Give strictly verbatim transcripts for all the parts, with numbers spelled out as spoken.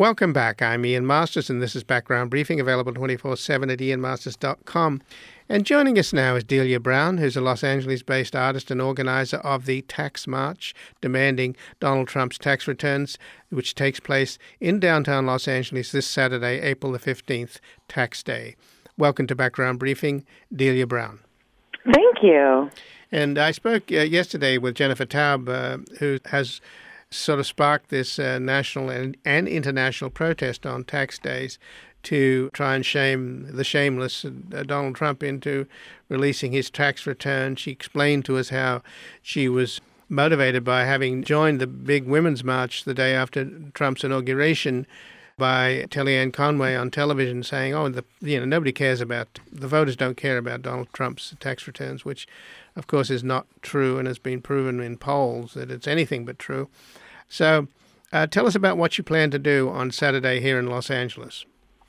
Welcome back. I'm Ian Masters, and this is Background Briefing, available twenty-four seven at ian masters dot com. And joining us now is Delia Brown, who's a Los Angeles-based artist and organizer of the Tax March, demanding Donald Trump's tax returns, which takes place in downtown Los Angeles this Saturday, April the fifteenth, Tax Day. Welcome to Background Briefing, Delia Brown. Thank you. And I spoke uh, yesterday with Jennifer Taub, uh, who has sort of sparked this uh, national and, and international protest on tax days to try and shame the shameless uh, Donald Trump into releasing his tax return. She explained to us how she was motivated by having joined the big women's march the day after Trump's inauguration by Kellyanne Conway on television saying, oh, the, you know, nobody cares about, the voters don't care about Donald Trump's tax returns, which, of course, is not true and has been proven in polls that it's anything but true. So uh, tell us about what you plan to do on Saturday here in Los Angeles.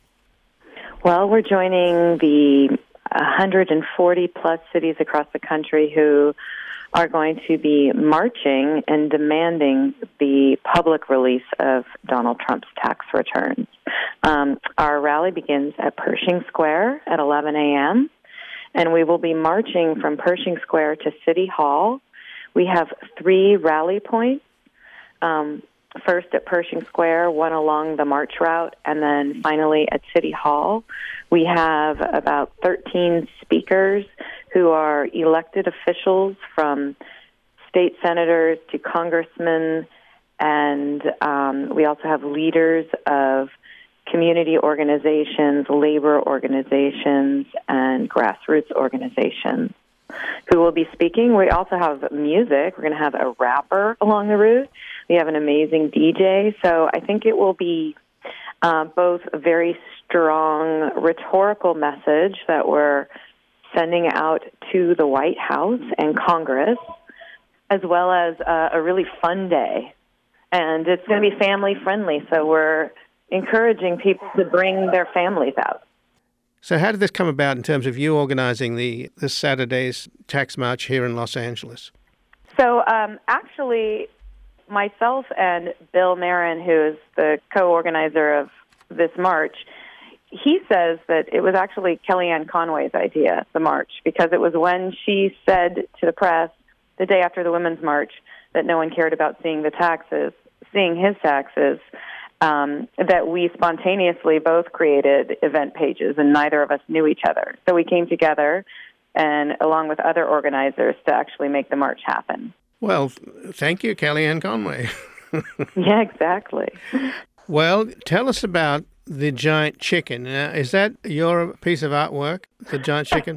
Well, we're joining the one hundred forty plus cities across the country who are going to be marching and demanding the public release of Donald Trump's tax returns. Um, our rally begins at Pershing Square at eleven a.m., and we will be marching from Pershing Square to City Hall. We have three rally points. Um, first at Pershing Square, one along the march route, and then finally at City Hall. We have about thirteen speakers who are elected officials, from state senators to congressmen, and um, we also have leaders of community organizations, labor organizations, and grassroots organizations who will be speaking. We also have music. We're going to have a rapper along the route. We have an amazing D J. So I think it will be uh, both a very strong rhetorical message that we're sending out to the White House and Congress, as well as uh, a really fun day. And it's going to be family-friendly, so we're encouraging people to bring their families out. So how did this come about in terms of you organizing the this Saturday's tax march here in Los Angeles? So um, actually, myself and Bill Marin, who is the co-organizer of this march, he says that it was actually Kellyanne Conway's idea, the march, because it was when she said to the press the day after the Women's March that no one cared about seeing the taxes, seeing his taxes, Um, that we spontaneously both created event pages, and neither of us knew each other. So we came together, and along with other organizers, to actually make the march happen. Well, thank you, Kellyanne Conway. Yeah, exactly. Well, tell us about the giant chicken. Now, is that your piece of artwork, the giant chicken?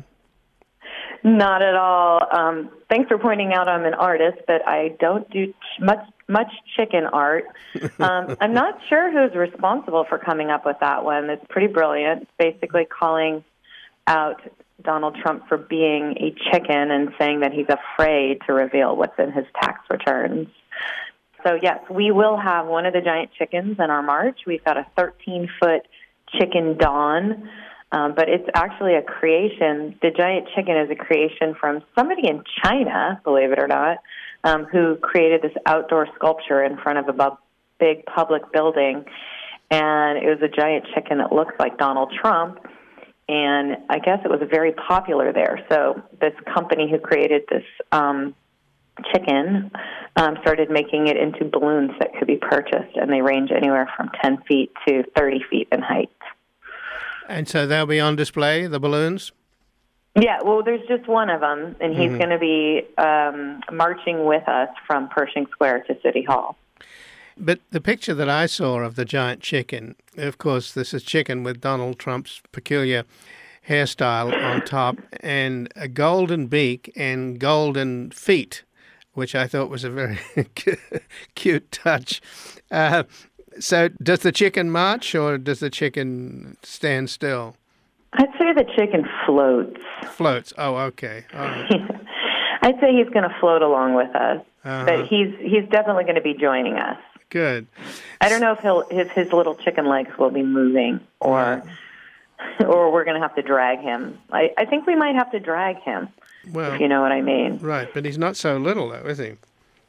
Not at all. Um, thanks for pointing out I'm an artist, but I don't do ch- much much chicken art. Um, I'm not sure who's responsible for coming up with that one. It's pretty brilliant. It's basically calling out Donald Trump for being a chicken and saying that he's afraid to reveal what's in his tax returns. So, yes, we will have one of the giant chickens in our march. We've got a thirteen-foot chicken Dawn. Um, but it's actually a creation. The giant chicken is a creation from somebody in China, believe it or not, um, who created this outdoor sculpture in front of a bu- big public building. And it was a giant chicken that looks like Donald Trump. And I guess it was very popular there. So this company who created this um, chicken um, started making it into balloons that could be purchased. And they range anywhere from ten feet to thirty feet in height. And so they'll be on display, the balloons? Yeah, well, there's just one of them, and he's mm-hmm. going to be um, marching with us from Pershing Square to City Hall. But the picture that I saw of the giant chicken, of course, this is chicken with Donald Trump's peculiar hairstyle on top and a golden beak and golden feet, which I thought was a very cute touch. Uh, So does the chicken march, or does the chicken stand still? I'd say the chicken floats. Floats. Oh, okay. All right. I'd say he's going to float along with us, uh-huh. but he's he's definitely going to be joining us. Good. I don't know if he'll his his little chicken legs will be moving, or right. or we're going to have to drag him. I, I think we might have to drag him. Well, if you know what I mean. Right, but he's not so little, though, is he?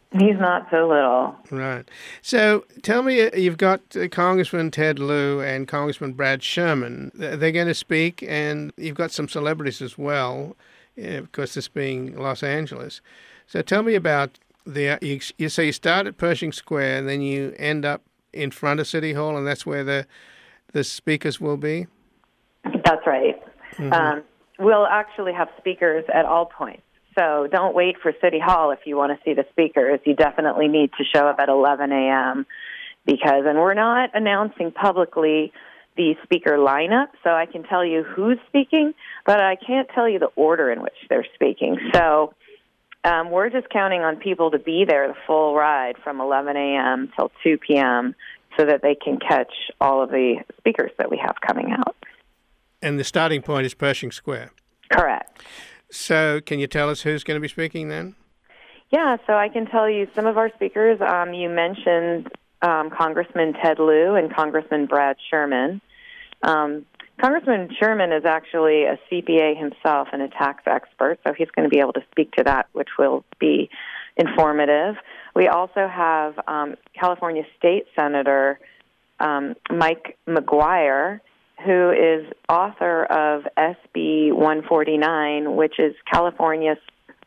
He's not so little. Right. So tell me, uh, you've got uh, Congressman Ted Lieu and Congressman Brad Sherman. Th- They're going to speak, and you've got some celebrities as well, uh, of course, this being Los Angeles. So tell me about the, uh, you, you say you start at Pershing Square, and then you end up in front of City Hall, and that's where the, the speakers will be? That's right. Mm-hmm. Um, we'll actually have speakers at all points. So don't wait for City Hall if you want to see the speakers. You definitely need to show up at eleven a.m. because, and we're not announcing publicly the speaker lineup, so I can tell you who's speaking, but I can't tell you the order in which they're speaking. So um, we're just counting on people to be there the full ride from eleven a.m. till two p.m. so that they can catch all of the speakers that we have coming out. And the starting point is Pershing Square. Correct. So can you tell us who's going to be speaking then? Yeah, so I can tell you some of our speakers. Um, you mentioned um, Congressman Ted Lieu and Congressman Brad Sherman. Um, Congressman Sherman is actually a C P A himself and a tax expert, so he's going to be able to speak to that, which will be informative. We also have um, California State Senator um, Mike McGuire, who is author of S B one forty-nine, which is California's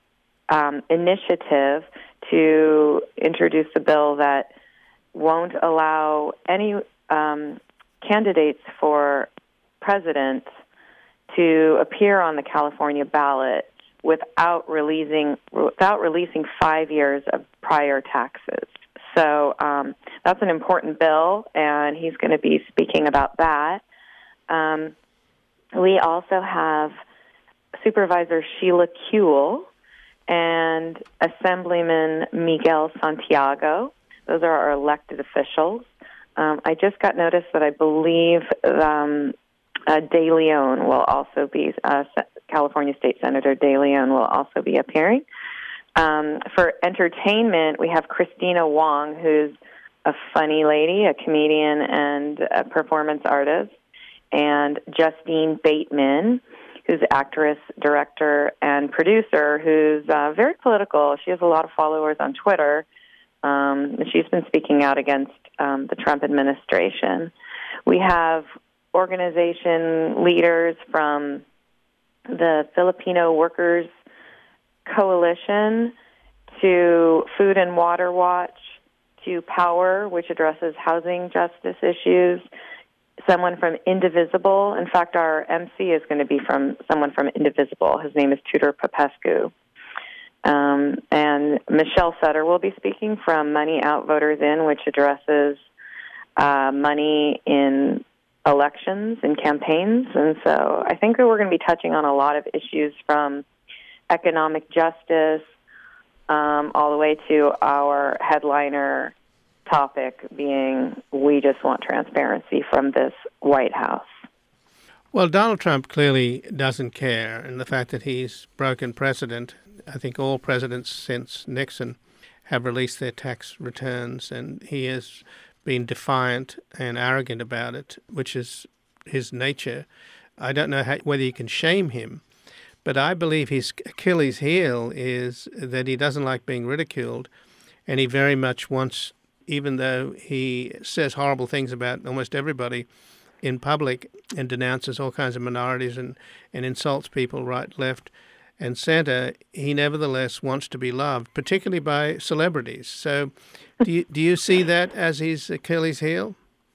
um, initiative to introduce a bill that won't allow any um, candidates for president to appear on the California ballot without releasing without releasing five years of prior taxes. So um, that's an important bill, and he's going to be speaking about that. Um, we also have Supervisor Sheila Kuehl and Assemblyman Miguel Santiago. Those are our elected officials. Um, I just got notice that I believe um, uh, De Leon will also be, uh, California State Senator De Leon will also be appearing. Um, for entertainment, we have Christina Wong, who's a funny lady, a comedian and a performance artist, and Justine Bateman, who's actress, director, and producer, who's uh, very political. She has a lot of followers on Twitter. Um, she's been speaking out against um, the Trump administration. We have organization leaders from the Filipino Workers Coalition to Food and Water Watch to Power, which addresses housing justice issues, someone from Indivisible. In fact, our M C is going to be from someone from Indivisible. His name is Tudor Popescu. Um, and Michelle Sutter will be speaking from Money Out, Voters In, which addresses uh, money in elections and campaigns. And so I think that we're going to be touching on a lot of issues from economic justice um, all the way to our headliner topic being, we just want transparency from this White House. Well, Donald Trump clearly doesn't care, and the fact that he's broken precedent, I think all presidents since Nixon have released their tax returns, and he has been defiant and arrogant about it, which is his nature. I don't know how, whether you can shame him, but I believe his Achilles heel is that he doesn't like being ridiculed, and he very much wants, even though he says horrible things about almost everybody in public and denounces all kinds of minorities and, and insults people right, left, and center, he nevertheless wants to be loved, particularly by celebrities. So do you, do you see that as his Achilles heel?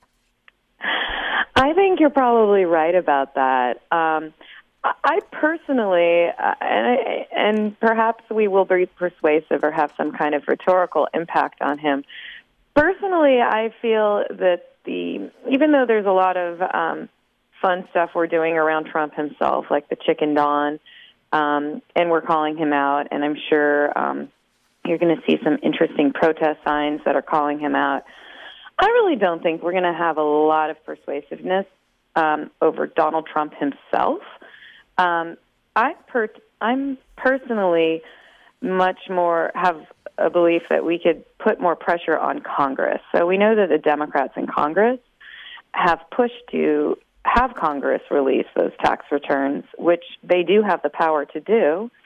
I think you're probably right about that. Um, I personally, uh, and, I, and perhaps we will be persuasive or have some kind of rhetorical impact on him. Personally, I feel that the even though there's a lot of um, fun stuff we're doing around Trump himself, like the Chicken Dawn, um, and we're calling him out, and I'm sure um, you're going to see some interesting protest signs that are calling him out. I really don't think we're going to have a lot of persuasiveness um, over Donald Trump himself. Um, I per- I'm personally much more have a belief that we could put more pressure on Congress. So we know that the Democrats in Congress have pushed to have Congress release those tax returns, which they do have the power to do.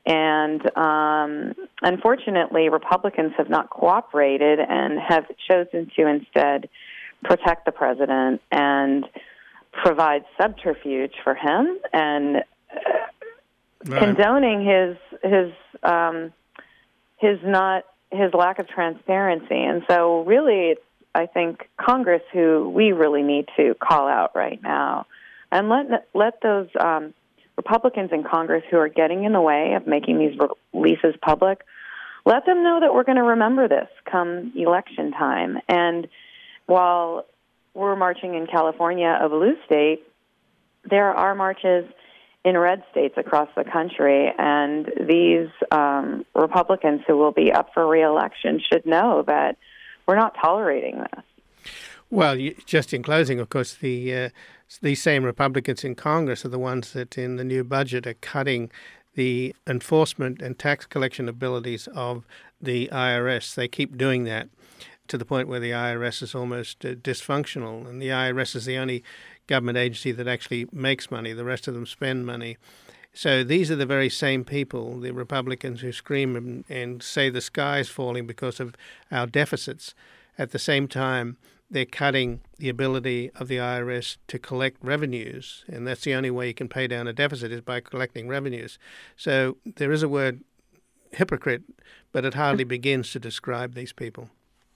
And um, unfortunately, Republicans have not cooperated and have chosen to instead protect the president and provide subterfuge for him and right. condoning his his um, his not his lack of transparency. And so, really, it's, I think Congress who we really need to call out right now, and let let those um, Republicans in Congress who are getting in the way of making these releases public, let them know that we're going to remember this come election time. And while we're marching in California, a blue state, there are marches in red states across the country, and these um, Republicans who will be up for re-election should know that we're not tolerating this. Well, just in closing, of course, the uh, these same Republicans in Congress are the ones that in the new budget are cutting the enforcement and tax collection abilities of the I R S. They keep doing that to the point where the I R S is almost uh, dysfunctional, and the I R S is the only government agency that actually makes money. The rest of them spend money. So these are the very same people, the Republicans who scream and, and say the sky's falling because of our deficits. At the same time, they're cutting the ability of the I R S to collect revenues, and that's the only way you can pay down a deficit is by collecting revenues. So there is a word, hypocrite, but it hardly begins to describe these people.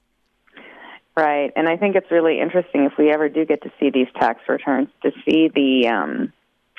Right, and I think it's really interesting if we ever do get to see these tax returns, to see the um,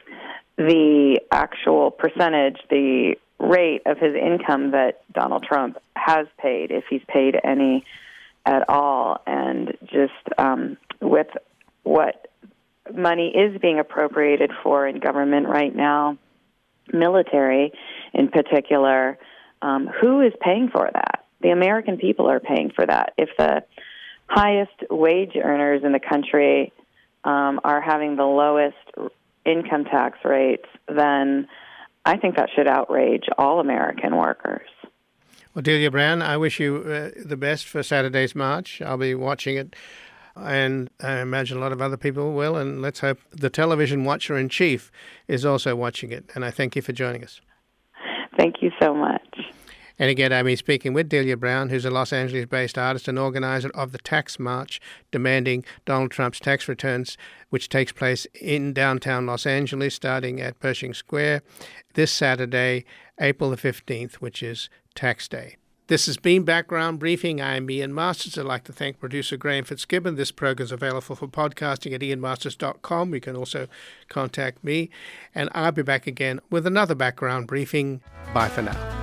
the actual percentage, the rate of his income that Donald Trump has paid, if he's paid any at all, and just um, with what money is being appropriated for in government right now, military in particular, um, who is paying for that? The American people are paying for that. If the highest wage earners in the country um, are having the lowest income tax rates, then I think that should outrage all American workers. Well, Delia Brown, I wish you uh, the best for Saturday's march. I'll be watching it, and I imagine a lot of other people will, and let's hope the television watcher-in-chief is also watching it. And I thank you for joining us. Thank you so much. And again, I'm speaking with Delia Brown, who's a Los Angeles-based artist and organizer of the Tax March demanding Donald Trump's tax returns, which takes place in downtown Los Angeles, starting at Pershing Square this Saturday, April the fifteenth, which is Tax Day. This has been Background Briefing. I'm Ian Masters. I'd like to thank producer Graham Fitzgibbon. This program is available for podcasting at ian masters dot com. You can also contact me, and I'll be back again with another Background Briefing. Bye for now.